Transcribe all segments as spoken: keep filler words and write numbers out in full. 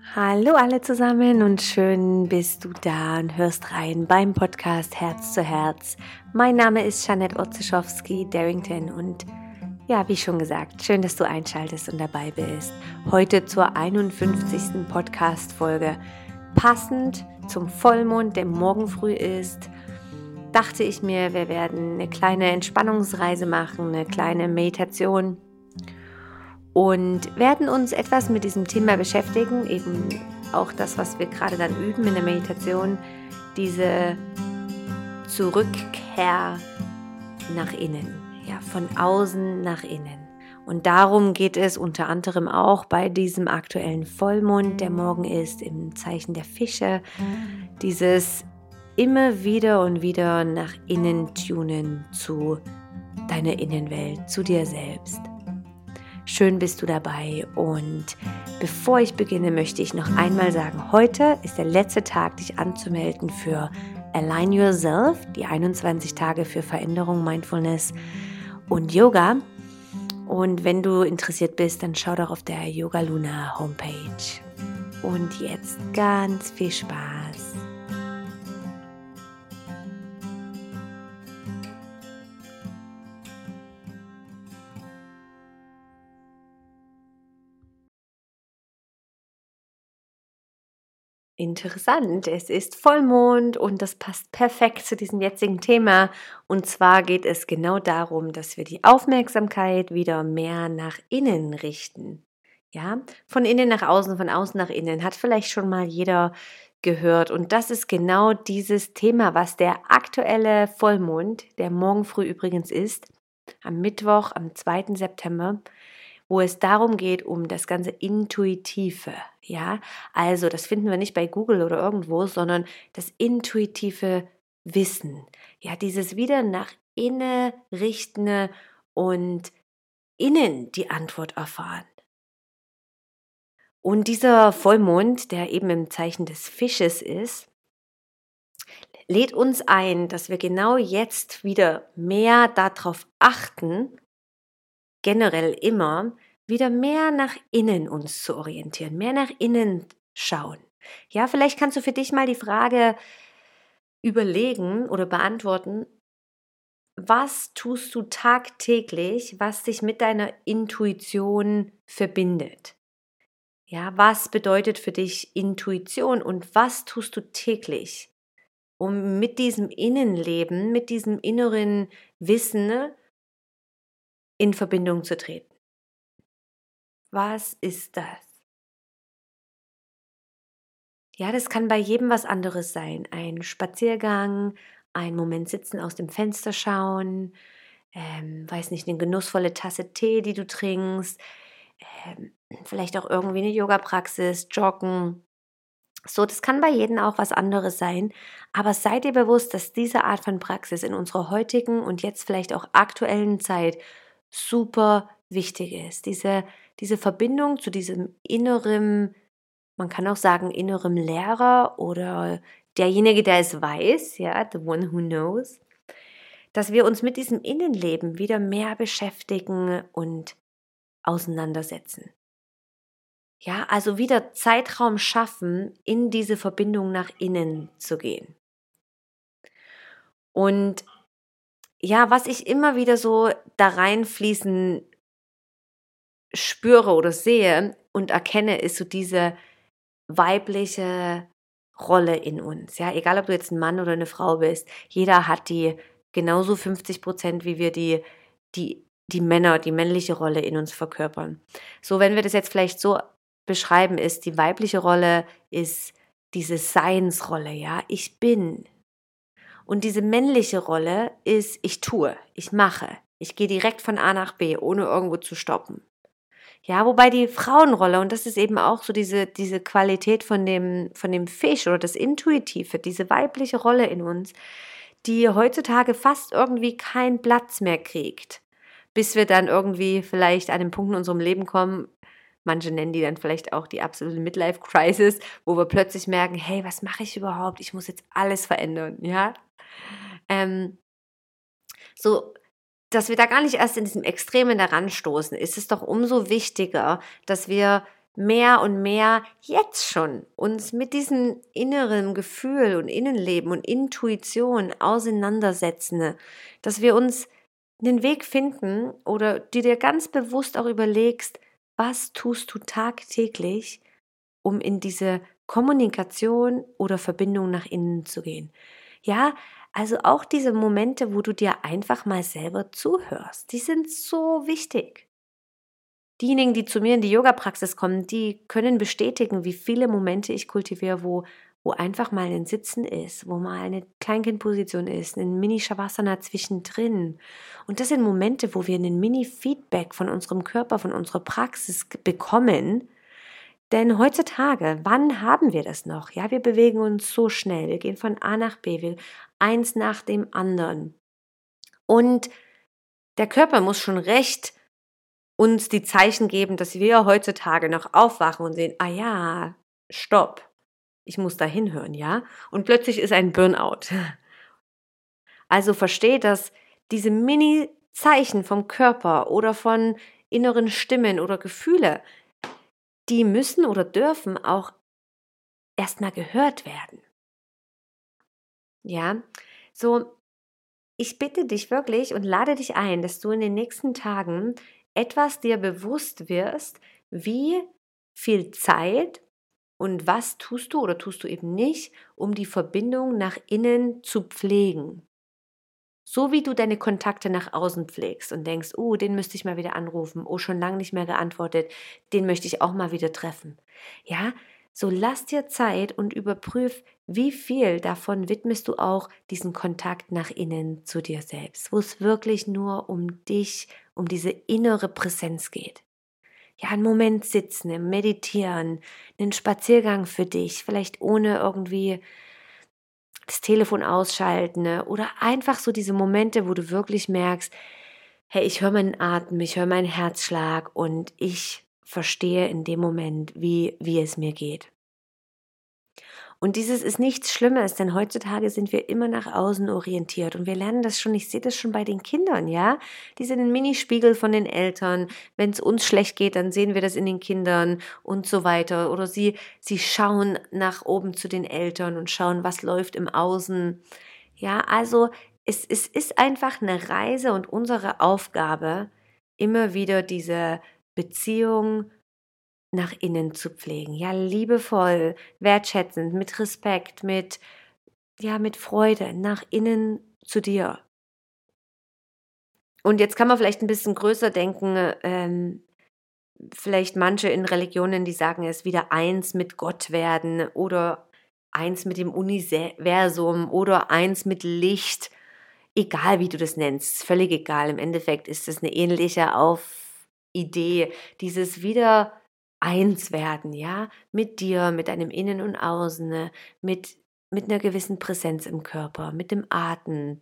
Hallo alle zusammen und schön bist du da und hörst rein beim Podcast Herz zu Herz. Mein Name ist Jeanette Otzeschowski-Darrington und ja, wie schon gesagt, schön, dass du einschaltest und dabei bist. Heute zur einundfünfzigsten Podcast-Folge. Passend zum Vollmond, der morgen früh ist, dachte ich mir, wir werden eine kleine Entspannungsreise machen, eine kleine Meditation und werden uns etwas mit diesem Thema beschäftigen, eben auch das, was wir gerade dann üben in der Meditation, diese Zurückkehr nach innen, ja, von außen nach innen. Und darum geht es unter anderem auch bei diesem aktuellen Vollmond, der morgen ist, im Zeichen der Fische, dieses immer wieder und wieder nach innen tunen zu deiner Innenwelt, zu dir selbst. Schön bist du dabei und bevor ich beginne, möchte ich noch einmal sagen, heute ist der letzte Tag, dich anzumelden für Align Yourself, die einundzwanzig Tage für Veränderung, Mindfulness und Yoga. Und wenn du interessiert bist, dann schau doch auf der Yoga Luna Homepage. Und jetzt ganz viel Spaß. Interessant, es ist Vollmond und das passt perfekt zu diesem jetzigen Thema. Und zwar geht es genau darum, dass wir die Aufmerksamkeit wieder mehr nach innen richten. Ja, von innen nach außen, von außen nach innen, hat vielleicht schon mal jeder gehört. Und das ist genau dieses Thema, was der aktuelle Vollmond, der morgen früh übrigens ist, am Mittwoch, am zweiten September, wo es darum geht, um das ganze Intuitive, ja, also das finden wir nicht bei Google oder irgendwo, sondern das intuitive Wissen, ja, dieses wieder nach innen richtende und innen die Antwort erfahren. Und dieser Vollmond, der eben im Zeichen des Fisches ist, lädt uns ein, dass wir genau jetzt wieder mehr darauf achten, generell immer, wieder mehr nach innen uns zu orientieren, mehr nach innen schauen. Ja, vielleicht kannst du für dich mal die Frage überlegen oder beantworten, was tust du tagtäglich, was dich mit deiner Intuition verbindet? Ja, was bedeutet für dich Intuition und was tust du täglich, um mit diesem Innenleben, mit diesem inneren Wissen in Verbindung zu treten? Was ist das? Ja, das kann bei jedem was anderes sein. Ein Spaziergang, ein Moment sitzen, aus dem Fenster schauen, ähm, weiß nicht, eine genussvolle Tasse Tee, die du trinkst, ähm, vielleicht auch irgendwie eine Yoga-Praxis, Joggen. So, das kann bei jedem auch was anderes sein. Aber sei dir bewusst, dass diese Art von Praxis in unserer heutigen und jetzt vielleicht auch aktuellen Zeit super wichtig ist. Diese, diese Verbindung zu diesem inneren, man kann auch sagen, innerem Lehrer oder derjenige, der es weiß, ja, the one who knows, dass wir uns mit diesem Innenleben wieder mehr beschäftigen und auseinandersetzen. Ja, also wieder Zeitraum schaffen, in diese Verbindung nach innen zu gehen. Und ja, was ich immer wieder so da reinfließen spüre oder sehe und erkenne, ist so diese weibliche Rolle in uns. Ja, egal ob du jetzt ein Mann oder eine Frau bist, jeder hat die genauso fünfzig Prozent, wie wir die, die, die Männer, die männliche Rolle in uns verkörpern. So, wenn wir das jetzt vielleicht so beschreiben, ist die weibliche Rolle ist diese Seinsrolle, ja, ich bin. Und diese männliche Rolle ist, ich tue, ich mache. Ich gehe direkt von A nach B, ohne irgendwo zu stoppen. Ja, wobei die Frauenrolle, und das ist eben auch so diese, diese Qualität von dem, von dem Fisch oder das Intuitive, diese weibliche Rolle in uns, die heutzutage fast irgendwie keinen Platz mehr kriegt, bis wir dann irgendwie vielleicht an den Punkt in unserem Leben kommen, manche nennen die dann vielleicht auch die absolute Midlife-Crisis, wo wir plötzlich merken, hey, was mache ich überhaupt? Ich muss jetzt alles verändern, ja? Ähm, so, dass wir da gar nicht erst in diesem Extremen daran stoßen, ist es doch umso wichtiger, dass wir mehr und mehr jetzt schon uns mit diesem inneren Gefühl und Innenleben und Intuition auseinandersetzen, dass wir uns einen Weg finden oder du dir ganz bewusst auch überlegst, was tust du tagtäglich, um in diese Kommunikation oder Verbindung nach innen zu gehen. Ja, also auch diese Momente, wo du dir einfach mal selber zuhörst, die sind so wichtig. Diejenigen, die zu mir in die Yoga-Praxis kommen, die können bestätigen, wie viele Momente ich kultiviere, wo, wo einfach mal ein Sitzen ist, wo mal eine Kleinkindposition ist, ein Mini-Shavasana zwischendrin. Und das sind Momente, wo wir einen Mini-Feedback von unserem Körper, von unserer Praxis bekommen. Denn heutzutage, wann haben wir das noch? Ja, wir bewegen uns so schnell. Wir gehen von A nach B, wir eins nach dem anderen. Und der Körper muss schon recht uns die Zeichen geben, dass wir heutzutage noch aufwachen und sehen, ah ja, stopp, ich muss da hinhören, ja? Und plötzlich ist ein Burnout. Also verstehe, dass diese Mini-Zeichen vom Körper oder von inneren Stimmen oder Gefühle, die müssen oder dürfen auch erstmal gehört werden. Ja, so, ich bitte dich wirklich und lade dich ein, dass du in den nächsten Tagen etwas dir bewusst wirst, wie viel Zeit und was tust du oder tust du eben nicht, um die Verbindung nach innen zu pflegen. So wie du deine Kontakte nach außen pflegst und denkst, oh, den müsste ich mal wieder anrufen, oh, schon lange nicht mehr geantwortet, den möchte ich auch mal wieder treffen. Ja, so lass dir Zeit und überprüf, wie viel davon widmest du auch diesen Kontakt nach innen zu dir selbst, wo es wirklich nur um dich, um diese innere Präsenz geht. Ja, einen Moment sitzen, meditieren, einen Spaziergang für dich, vielleicht ohne irgendwie das Telefon ausschalten, ne? Oder einfach so diese Momente, wo du wirklich merkst, hey, ich höre meinen Atem, ich höre meinen Herzschlag und ich verstehe in dem Moment, wie, wie es mir geht. Und dieses ist nichts Schlimmes, denn heutzutage sind wir immer nach außen orientiert und wir lernen das schon, ich sehe das schon bei den Kindern, ja? Die sind ein Minispiegel von den Eltern. Wenn es uns schlecht geht, dann sehen wir das in den Kindern und so weiter. Oder sie, sie schauen nach oben zu den Eltern und schauen, was läuft im Außen. Ja, also es, es ist einfach eine Reise und unsere Aufgabe, immer wieder diese Beziehung nach innen zu pflegen. Ja, liebevoll, wertschätzend, mit Respekt, mit, ja, mit Freude nach innen zu dir. Und jetzt kann man vielleicht ein bisschen größer denken, ähm, vielleicht manche in Religionen, die sagen, es wieder eins mit Gott werden oder eins mit dem Universum oder eins mit Licht. Egal, wie du das nennst, völlig egal. Im Endeffekt ist es eine ähnliche Auf Idee, dieses wieder eins werden, ja, mit dir, mit deinem Innen und Außen, ne, mit mit einer gewissen Präsenz im Körper, mit dem Atmen.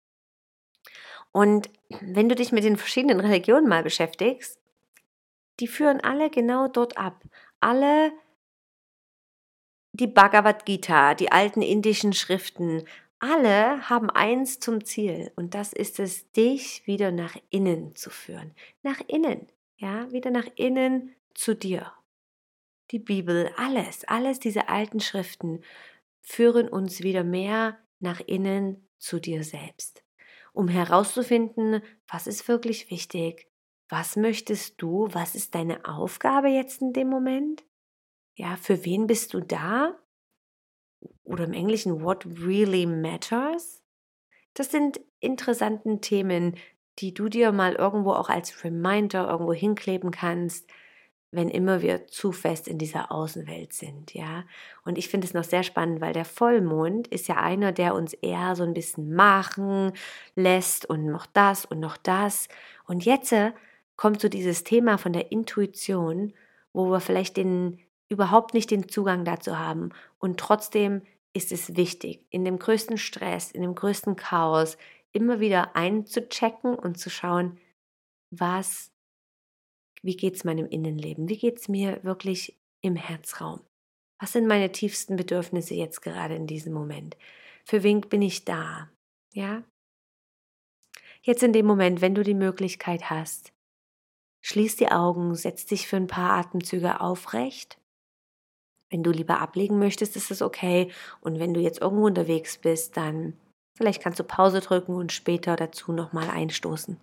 Und wenn du dich mit den verschiedenen Religionen mal beschäftigst, die führen alle genau dort ab. Alle die Bhagavad Gita, die alten indischen Schriften, alle haben eins zum Ziel und das ist es, dich wieder nach innen zu führen. Nach innen, ja, wieder nach innen zu dir. Die Bibel, alles, alles diese alten Schriften führen uns wieder mehr nach innen zu dir selbst, um herauszufinden, was ist wirklich wichtig, was möchtest du, was ist deine Aufgabe jetzt in dem Moment, ja, für wen bist du da oder im Englischen what really matters. Das sind interessante Themen, die du dir mal irgendwo auch als Reminder irgendwo hinkleben kannst, wenn immer wir zu fest in dieser Außenwelt sind, ja. Und ich finde es noch sehr spannend, weil der Vollmond ist ja einer, der uns eher so ein bisschen machen lässt und noch das und noch das. Und jetzt äh, kommt so dieses Thema von der Intuition, wo wir vielleicht den überhaupt nicht den Zugang dazu haben. Und trotzdem ist es wichtig, in dem größten Stress, in dem größten Chaos immer wieder einzuchecken und zu schauen, was wie geht es meinem Innenleben? Wie geht es mir wirklich im Herzraum? Was sind meine tiefsten Bedürfnisse jetzt gerade in diesem Moment? Für wen bin ich da? Ja? Jetzt in dem Moment, wenn du die Möglichkeit hast, Schließ die Augen, setz dich für ein paar Atemzüge aufrecht. Wenn du lieber ablegen möchtest, ist es okay. Und wenn du jetzt irgendwo unterwegs bist, dann vielleicht kannst du Pause drücken und später dazu nochmal einstoßen.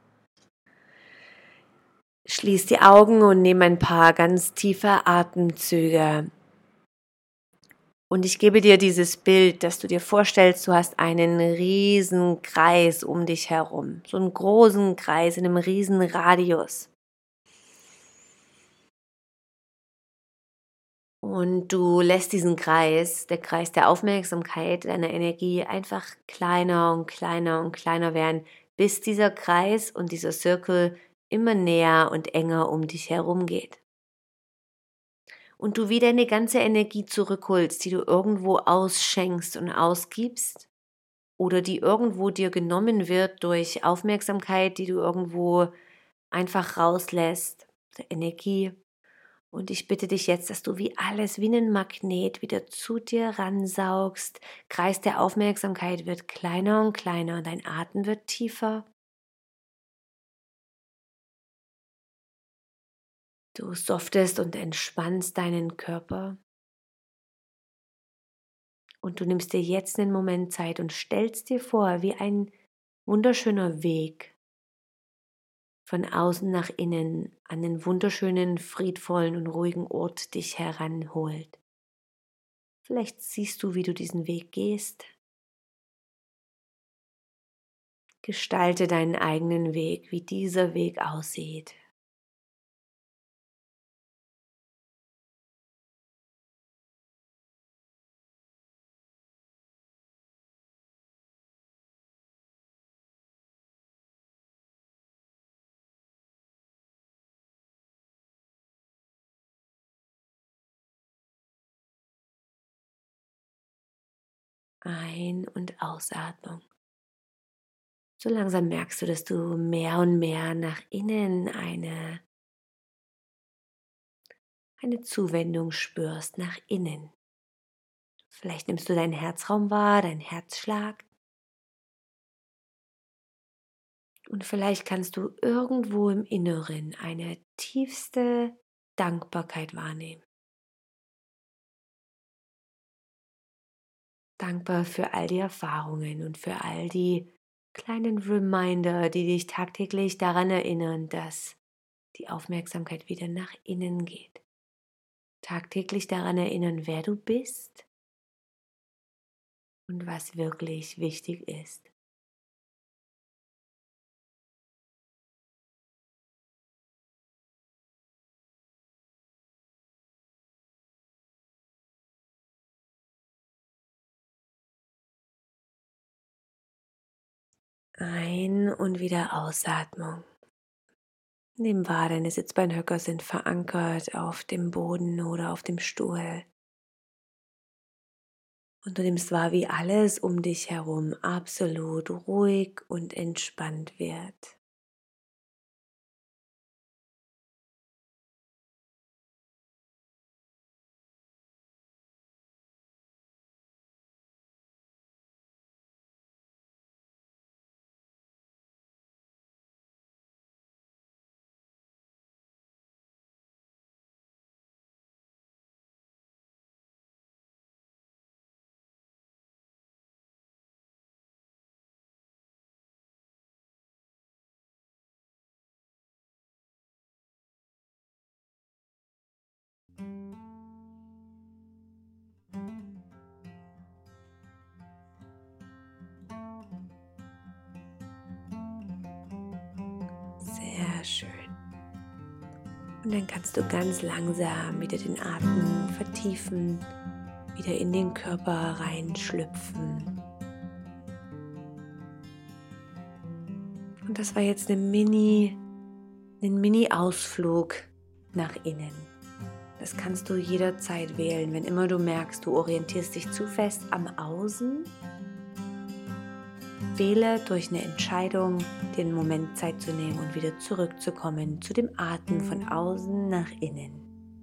Schließ die Augen und nimm ein paar ganz tiefe Atemzüge. Und ich gebe dir dieses Bild, dass du dir vorstellst, du hast einen riesen Kreis um dich herum. So einen großen Kreis in einem riesen Radius. Und du lässt diesen Kreis, der Kreis der Aufmerksamkeit, deiner Energie einfach kleiner und kleiner und kleiner werden, bis dieser Kreis und dieser Circle immer näher und enger um dich herum geht. Und du wieder eine ganze Energie zurückholst, die du irgendwo ausschenkst und ausgibst oder die irgendwo dir genommen wird durch Aufmerksamkeit, die du irgendwo einfach rauslässt, Energie. Und ich bitte dich jetzt, dass du wie alles, wie ein Magnet wieder zu dir ransaugst. Kreis der Aufmerksamkeit wird kleiner und kleiner und dein Atem wird tiefer. Du softest und entspannst deinen Körper. Und du nimmst dir jetzt einen Moment Zeit und stellst dir vor, wie ein wunderschöner Weg von außen nach innen an einen wunderschönen, friedvollen und ruhigen Ort dich heranholt. Vielleicht siehst du, wie du diesen Weg gehst. Gestalte deinen eigenen Weg, wie dieser Weg aussieht. Ein- und Ausatmung. So langsam merkst du, dass du mehr und mehr nach innen eine, eine Zuwendung spürst, nach innen. Vielleicht nimmst du deinen Herzraum wahr, deinen Herzschlag. Und vielleicht kannst du irgendwo im Inneren eine tiefste Dankbarkeit wahrnehmen. Dankbar für all die Erfahrungen und für all die kleinen Reminder, die dich tagtäglich daran erinnern, dass die Aufmerksamkeit wieder nach innen geht. Tagtäglich daran erinnern, wer du bist und was wirklich wichtig ist. Ein- und wieder Ausatmung. Nimm wahr, deine Sitzbeinhöcker sind verankert auf dem Boden oder auf dem Stuhl. Und du nimmst wahr, wie alles um dich herum absolut ruhig und entspannt wird. Sehr schön. Und dann kannst du ganz langsam wieder den Atem vertiefen, wieder in den Körper reinschlüpfen. Und das war jetzt eine Mini, ein Mini-Ausflug nach innen. Das kannst du jederzeit wählen, wenn immer du merkst, du orientierst dich zu fest am Außen. Wähle durch eine Entscheidung, dir einen Moment Zeit zu nehmen und wieder zurückzukommen zu dem Atem von außen nach innen.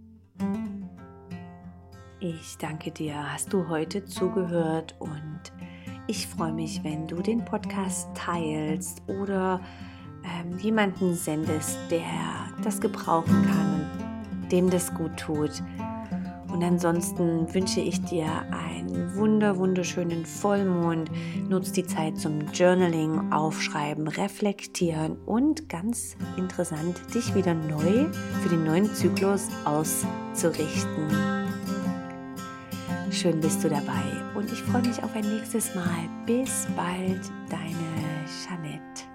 Ich danke dir, hast du heute zugehört und ich freue mich, wenn du den Podcast teilst oder ähm, jemanden sendest, der das gebrauchen kann und dem das gut tut. Und ansonsten wünsche ich dir einen wunder, wunderschönen Vollmond. Nutz die Zeit zum Journaling, Aufschreiben, Reflektieren und ganz interessant, dich wieder neu für den neuen Zyklus auszurichten. Schön bist du dabei und ich freue mich auf ein nächstes Mal. Bis bald, deine Jeanette.